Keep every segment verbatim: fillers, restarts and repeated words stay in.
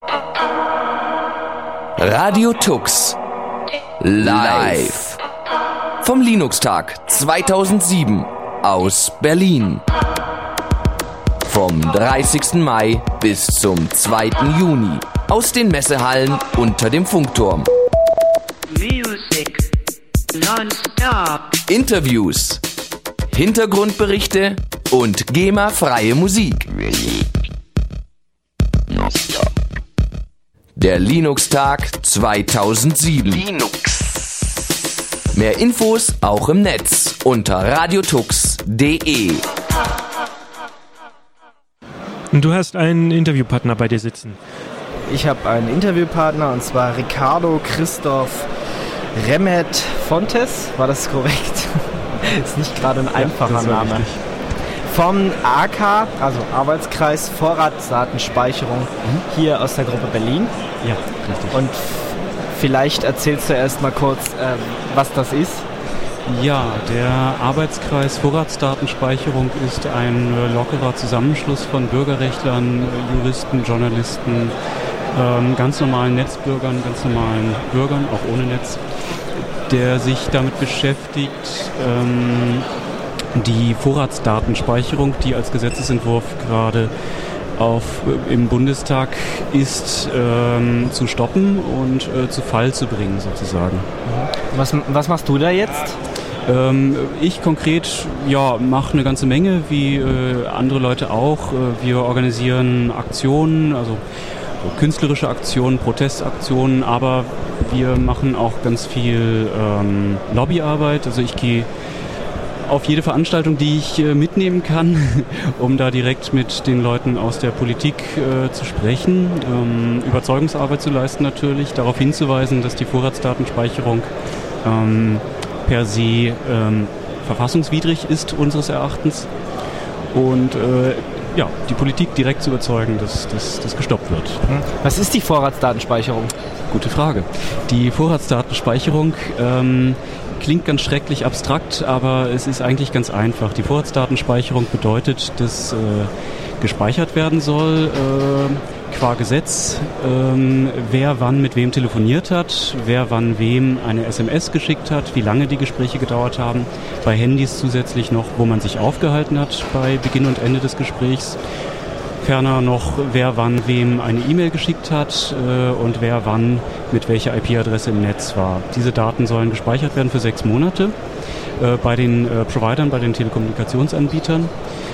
Radio Tux live vom Linux-Tag zweitausendsieben aus Berlin. Vom dreißigsten Mai bis zum zweiten Juni aus den Messehallen unter dem Funkturm. Music non-stop. Interviews, Hintergrundberichte und GEMA-freie Musik. Der Linux-Tag zweitausendsieben. Linux. Mehr Infos auch im Netz unter radiotux punkt de. Du hast einen Interviewpartner bei dir sitzen. Ich habe einen Interviewpartner und zwar Ricardo Christoph Remet Fontes. War das korrekt? Ist nicht gerade ein einfacher ja, Name. Richtig. Vom A K, also Arbeitskreis Vorratsdatenspeicherung, mhm. hier aus der Gruppe Berlin. Ja, richtig. Und vielleicht erzählst du erst mal kurz, äh, was das ist. Ja, der Arbeitskreis Vorratsdatenspeicherung ist ein äh, lockerer Zusammenschluss von Bürgerrechtlern, Juristen, Journalisten, ähm, ganz normalen Netzbürgern, ganz normalen Bürgern, auch ohne Netz, der sich damit beschäftigt, ähm, die Vorratsdatenspeicherung, die als Gesetzesentwurf gerade auf, im Bundestag ist, ähm, zu stoppen und äh, zu Fall zu bringen sozusagen. Was, was machst du da jetzt? Ähm, ich konkret ja, mache eine ganze Menge, wie äh, andere Leute auch. Äh, wir organisieren Aktionen, also künstlerische Aktionen, Protestaktionen, aber wir machen auch ganz viel ähm, Lobbyarbeit. Also ich gehe auf jede Veranstaltung, die ich äh, mitnehmen kann, um da direkt mit den Leuten aus der Politik äh, zu sprechen, ähm, Überzeugungsarbeit zu leisten natürlich, darauf hinzuweisen, dass die Vorratsdatenspeicherung ähm, per se ähm, verfassungswidrig ist unseres Erachtens und äh, ja, die Politik direkt zu überzeugen, dass das gestoppt wird. Was ist die Vorratsdatenspeicherung? Gute Frage. Die Vorratsdatenspeicherung ähm, klingt ganz schrecklich abstrakt, aber es ist eigentlich ganz einfach. Die Vorratsdatenspeicherung bedeutet, dass äh, gespeichert werden soll, äh, qua Gesetz, äh, wer wann mit wem telefoniert hat, wer wann wem eine S M S geschickt hat, wie lange die Gespräche gedauert haben, bei Handys zusätzlich noch, wo man sich aufgehalten hat bei Beginn und Ende des Gesprächs. Ferner noch, wer wann wem eine E-Mail geschickt hat äh, und wer wann mit welcher I P-Adresse im Netz war. Diese Daten sollen gespeichert werden für sechs Monate äh, bei den äh, Providern, bei den Telekommunikationsanbietern.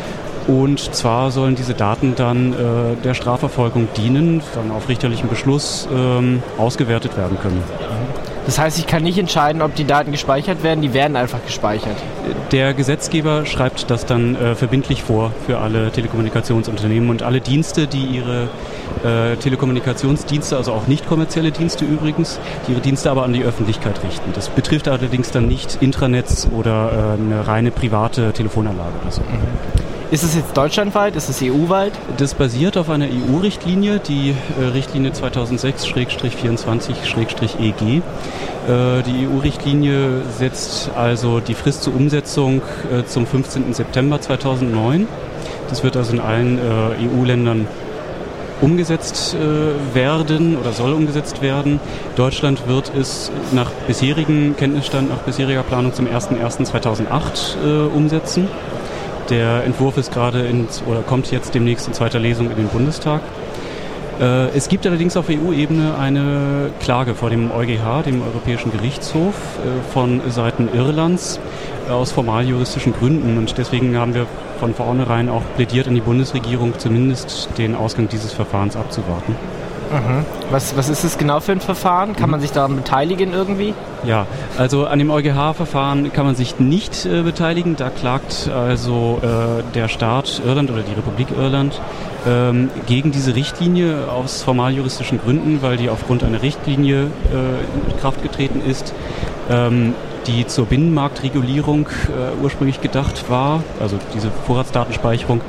Und zwar sollen diese Daten dann äh, der Strafverfolgung dienen, dann auf richterlichen Beschluss ähm, ausgewertet werden können. Das heißt, ich kann nicht entscheiden, ob die Daten gespeichert werden, die werden einfach gespeichert. Der Gesetzgeber schreibt das dann äh, verbindlich vor für alle Telekommunikationsunternehmen und alle Dienste, die ihre äh, Telekommunikationsdienste, also auch nicht kommerzielle Dienste übrigens, die ihre Dienste aber an die Öffentlichkeit richten. Das betrifft allerdings dann nicht Intranets oder äh, eine reine private Telefonanlage oder so. Mhm. Ist es jetzt deutschlandweit? Ist es E U-weit? Das basiert auf einer E U-Richtlinie, die äh, Richtlinie zweitausendsechs vierundzwanzig E G. Äh, die E U-Richtlinie setzt also die Frist zur Umsetzung äh, zum fünfzehnten September zweitausendneun. Das wird also in allen äh, E U-Ländern umgesetzt äh, werden oder soll umgesetzt werden. Deutschland wird es nach bisherigem Kenntnisstand, nach bisheriger Planung zum ersten ersten zweitausendacht äh, umsetzen. Der Entwurf ist gerade in, oder kommt jetzt demnächst in zweiter Lesung in den Bundestag. Äh, es gibt allerdings auf E U-Ebene eine Klage vor dem EuGH, dem Europäischen Gerichtshof, äh, von Seiten Irlands äh, aus formaljuristischen Gründen. Und deswegen haben wir von vornherein auch plädiert an die Bundesregierung, zumindest den Ausgang dieses Verfahrens abzuwarten. Mhm. Was, was ist das genau für ein Verfahren? Kann man sich daran beteiligen irgendwie? Ja, also an dem EuGH-Verfahren kann man sich nicht äh, beteiligen. Da klagt also äh, der Staat Irland oder die Republik Irland ähm, gegen diese Richtlinie aus formaljuristischen Gründen, weil die aufgrund einer Richtlinie äh, in Kraft getreten ist, ähm, die zur Binnenmarktregulierung äh, ursprünglich gedacht war. Also diese Vorratsdatenspeicherung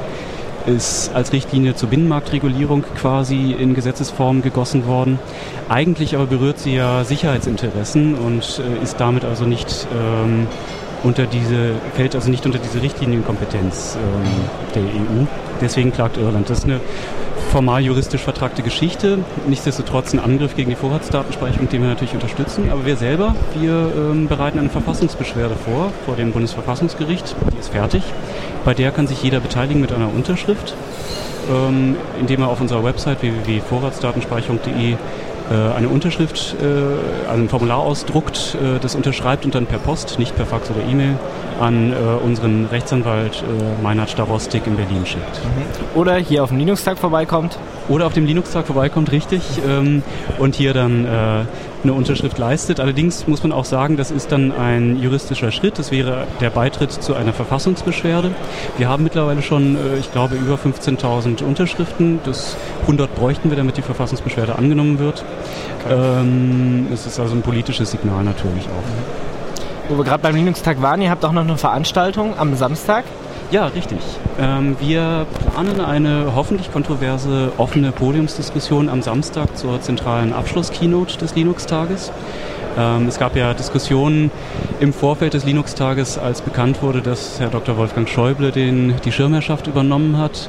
ist als Richtlinie zur Binnenmarktregulierung quasi in Gesetzesform gegossen worden. Eigentlich aber berührt sie ja Sicherheitsinteressen und äh, ist damit also nicht ähm, unter diese, fällt also nicht unter diese Richtlinienkompetenz ähm, der E U. Deswegen klagt Irland. Das ist eine formal juristisch vertragte Geschichte. Nichtsdestotrotz ein Angriff gegen die Vorratsdatenspeicherung, den wir natürlich unterstützen. Aber wir selber, wir ähm, bereiten eine Verfassungsbeschwerde vor, vor dem Bundesverfassungsgericht. Die ist fertig. Bei der kann sich jeder beteiligen mit einer Unterschrift, ähm, indem er auf unserer Website w w w punkt vorratsdatenspeicherung punkt d e eine Unterschrift, äh, also ein Formular ausdruckt, äh, das unterschreibt und dann per Post, nicht per Fax oder E-Mail, an äh, unseren Rechtsanwalt äh, Meinhard Starostik in Berlin schickt. Mhm. Oder hier auf dem Linux-Tag vorbeikommt. Oder auf dem Linux-Tag vorbeikommt, richtig, ähm, und hier dann äh, eine Unterschrift leistet. Allerdings muss man auch sagen, das ist dann ein juristischer Schritt. Das wäre der Beitritt zu einer Verfassungsbeschwerde. Wir haben mittlerweile schon, äh, ich glaube, über fünfzehntausend Unterschriften. Das hundert bräuchten wir, damit die Verfassungsbeschwerde angenommen wird. Okay. Ähm, es ist also ein politisches Signal natürlich auch. Wo wir gerade beim Linux-Tag waren, ihr habt auch noch eine Veranstaltung am Samstag. Ja, richtig. Ähm, wir planen eine hoffentlich kontroverse offene Podiumsdiskussion am Samstag zur zentralen Abschluss-Keynote des Linux-Tages. Ähm, es gab ja Diskussionen im Vorfeld des Linux-Tages, als bekannt wurde, dass Herr Doktor Wolfgang Schäuble den, die Schirmherrschaft übernommen hat.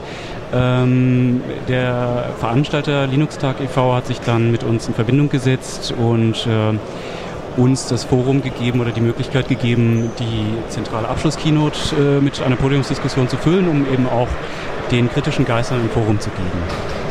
Ähm, der Veranstalter Linux-Tag e V hat sich dann mit uns in Verbindung gesetzt und äh, uns das Forum gegeben oder die Möglichkeit gegeben, die zentrale Abschluss-Keynote äh, mit einer Podiumsdiskussion zu füllen, um eben auch den kritischen Geistern ein Forum zu geben.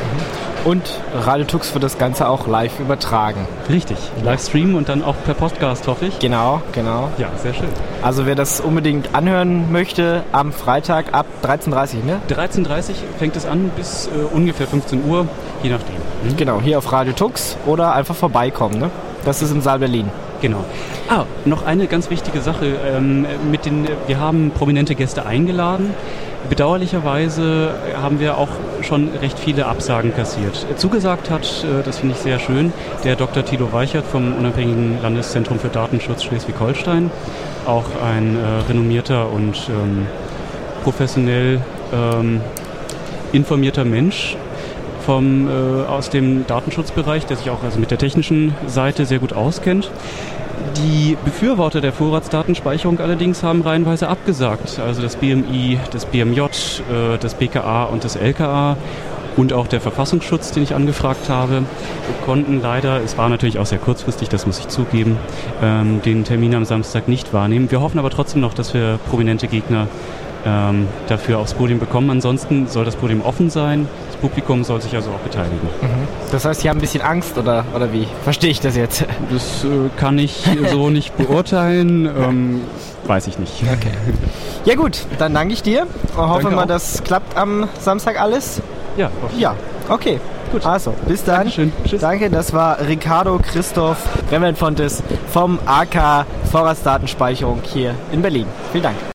Und Radio Tux wird das Ganze auch live übertragen. Richtig, live streamen und dann auch per Podcast, hoffe ich. Genau, genau. Ja, sehr schön. Also wer das unbedingt anhören möchte, am Freitag ab dreizehn Uhr dreißig, ne? dreizehn Uhr dreißig fängt es an bis äh, ungefähr fünfzehn Uhr, je nachdem. Mhm. Genau, hier auf Radio Tux oder einfach vorbeikommen, ne? Das ist im Saal Berlin. Genau. Ah, noch eine ganz wichtige Sache. Ähm, mit den, wir haben prominente Gäste eingeladen. Bedauerlicherweise haben wir auch schon recht viele Absagen kassiert. Zugesagt hat, äh, das finde ich sehr schön, der Doktor Thilo Weichert vom Unabhängigen Landeszentrum für Datenschutz Schleswig-Holstein. Auch ein äh, renommierter und ähm, professionell ähm, informierter Mensch vom, äh, aus dem Datenschutzbereich, der sich auch also mit der technischen Seite sehr gut auskennt. Die Befürworter der Vorratsdatenspeicherung allerdings haben reihenweise abgesagt. Also das B M I, das B M J, äh, das B K A und das L K A und auch der Verfassungsschutz, den ich angefragt habe. Wir konnten leider, es war natürlich auch sehr kurzfristig, das muss ich zugeben, ähm, den Termin am Samstag nicht wahrnehmen. Wir hoffen aber trotzdem noch, dass wir prominente Gegner ähm, dafür aufs Podium bekommen. Ansonsten soll das Podium offen sein. Das Publikum soll sich also auch beteiligen. Mhm. Das heißt, Sie haben ein bisschen Angst oder, oder wie? Verstehe ich das jetzt? Das äh, kann ich so nicht beurteilen. Ähm, weiß ich nicht. Okay. Ja gut, dann danke ich dir. Hoffe Danke mal, auch. das klappt am Samstag alles. Ja, hoffe ich. Ja, okay. Gut. Also, bis dann. Dankeschön. Tschüss. Danke, das war Ricardo Christoph Remmelfontes vom A K Vorratsdatenspeicherung hier in Berlin. Vielen Dank.